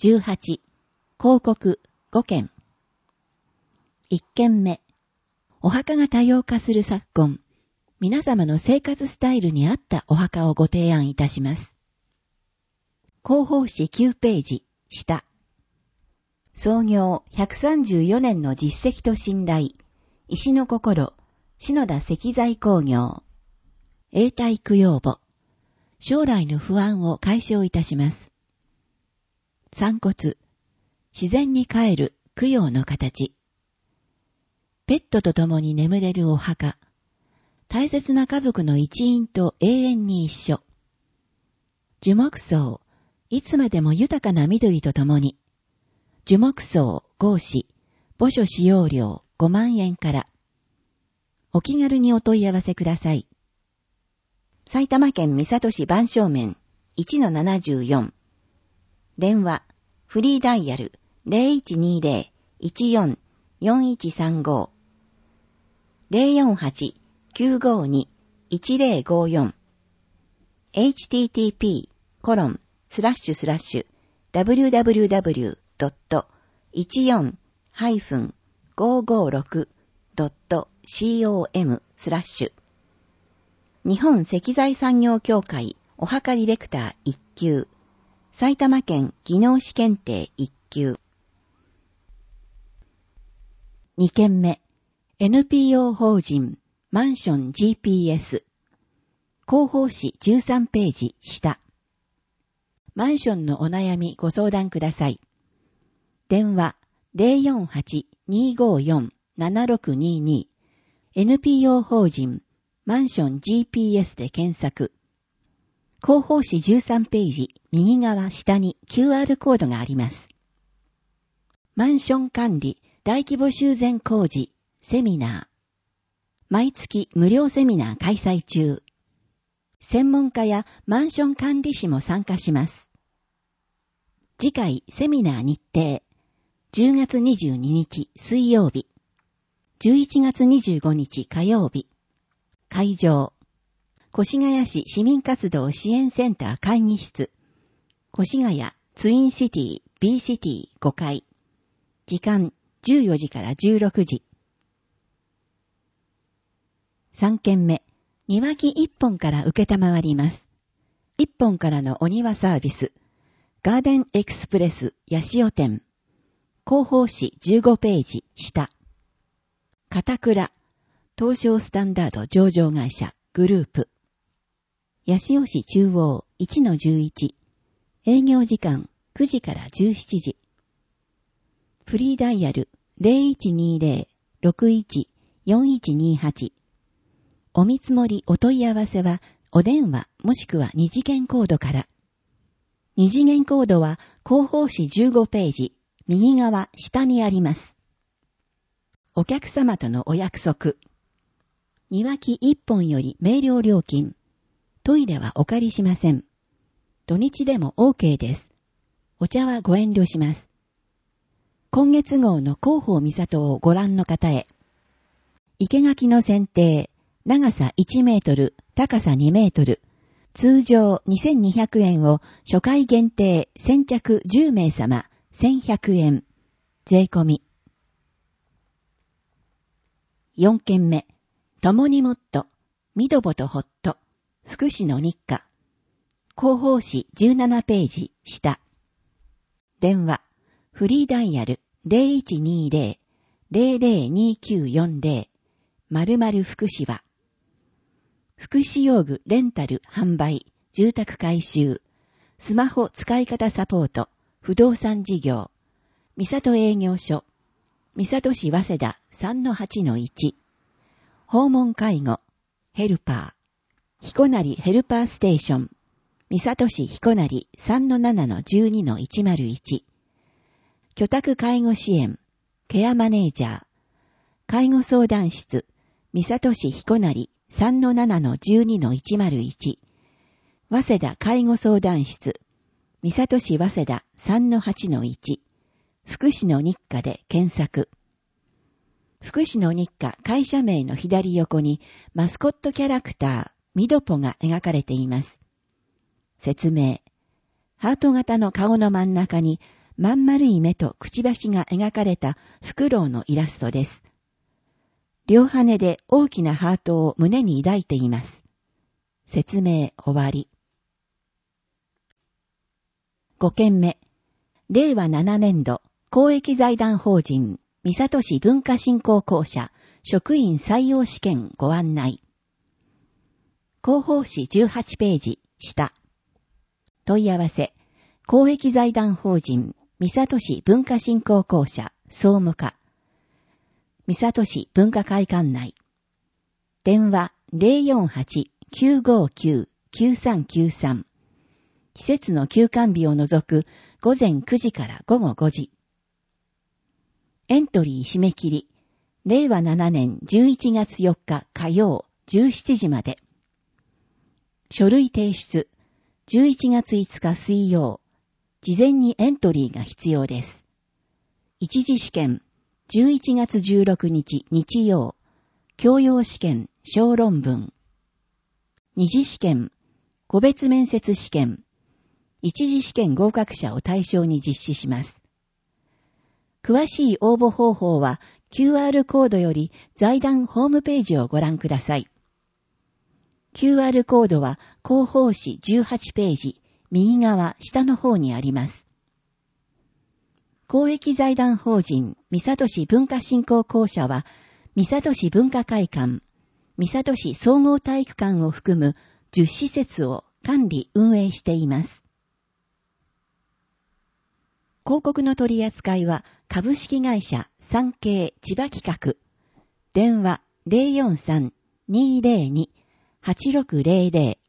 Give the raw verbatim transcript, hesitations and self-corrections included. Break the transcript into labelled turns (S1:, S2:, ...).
S1: じゅうはち、広告ごけん。いっけんめ、お墓が多様化する昨今、皆様の生活スタイルに合ったお墓をご提案いたします。広報誌きゅうページ、下。創業ひゃくさんじゅうよねんの実績と信頼、石の心、篠田石材工業。永代供養墓。将来の不安を解消いたします。散骨。自然に帰る供養の形。ペットと共に眠れるお墓。大切な家族の一員と永遠に一緒。樹木葬。いつまでも豊かな緑と共に。樹木葬合祀。墓所使用料ごまんえんから。お気軽にお問い合わせください。埼玉県三郷市番正面 いちのななじゅうよん。電話、フリーダイヤル ゼロいちにゼロ いちよん よんいちさんご ゼロよんはち きゅうごに いちゼロごよん エイチティーティーピー コロンスラッシュスラッシュ ダブリューダブリューダブリュー ドット いちよん ごーごーろく ドット コム スラッシュ日本石材産業協会お墓ディレクターいっ級埼玉県技能士検定いっ級にけんめ エヌピーオー 法人マンション ジーピーエス 広報誌じゅうさんページ下マンションのお悩みご相談ください。電話 ゼロよんはち にーごーよん ななろくにーに エヌピーオー 法人マンション ジーピーエス で検索。広報誌じゅうさんページ右側下に キューアール コードがあります。マンション管理大規模修繕工事セミナー。毎月無料セミナー開催中。専門家やマンション管理士も参加します。次回セミナー日程。じゅうがつにじゅうににち水曜日。じゅういちがつにじゅうごにち火曜日。会場。越谷市市民活動支援センター会議室。越谷ツインシティ B シティごかい。時間じゅうよじからじゅうろくじ。さんけんめ。庭木いっぽんから受けたまわります。いっぽんからのお庭サービス。ガーデンエクスプレス八潮店。広報誌じゅうごページ下。片倉。東証スタンダード上場会社グループ。八潮市中央 いちのじゅういち。営業時間くじからじゅうしちじ。フリーダイヤル ゼロいちにゼロ ろくいち よんいちにはち。お見積もりお問い合わせはお電話もしくは二次元コードから。二次元コードは広報誌じゅうごページ右側下にあります。お客様とのお約束。庭木いっぽんより明瞭料金。トイレはお借りしません。土日でも OK です。お茶はご遠慮します。今月号の広報三郷をご覧の方へ。生垣の剪定。長さいちメートル、高さにメートル。通常にせんにひゃくえんを初回限定先着じゅうめいさませんひゃくえん。税込み。よんけんめ。共にもっと、みどぼとほっと、福祉の日課。広報誌じゅうななページ下。電話、フリーダイヤル ゼロいちにゼロ ゼロゼロにきゅうよんゼロ。〇〇福祉は。福祉用具レンタル販売、住宅改修、スマホ使い方サポート、不動産事業、三郷営業所、三郷市早稲田 さんのはちのいち、訪問介護、ヘルパー、彦成ヘルパーステーション、三郷市彦成 さんのななのじゅうにのいちまるいち、居宅介護支援、ケアマネージャー、介護相談室、三郷市彦成 さんのななのじゅうにのいちまるいち、早稲田介護相談室、三郷市早稲田 さんのはちのいち、福祉の日課で検索。福祉の日課会社名の左横にマスコットキャラクター、ミドポが描かれています。説明。ハート型の顔の真ん中にまん丸い目とくちばしが描かれたフクロウのイラストです。両羽で大きなハートを胸に抱いています。説明終わり。ごけんめ。れいわななねんど公益財団法人三郷市文化振興公社職員採用試験ご案内。広報誌じゅうはちページ下。問い合わせ。公益財団法人三郷市文化振興公社総務課。三郷市文化会館内。電話 ゼロよんはち きゅうごきゅう きゅうさんきゅうさん。季節の休館日を除く午前くじから午後ごじ。エントリー締め切り。れいわななねんじゅういちがつよっか火曜じゅうしちじまで。書類提出。じゅういちがついつか水曜。事前にエントリーが必要です。一次試験。じゅういちがつじゅうろくにち日曜。教養試験小論文。二次試験。個別面接試験。一次試験合格者を対象に実施します。詳しい応募方法は キューアール コードより財団ホームページをご覧ください。キューアール コードは広報誌じゅうはちページ、右側下の方にあります。公益財団法人三郷市文化振興公社は、三郷市文化会館、三郷市総合体育館を含むじゅっしせつを管理運営しています。広告の取り扱いは株式会社産経千葉企画。電話 ゼロよんさん にーゼロに はちろくゼロゼロ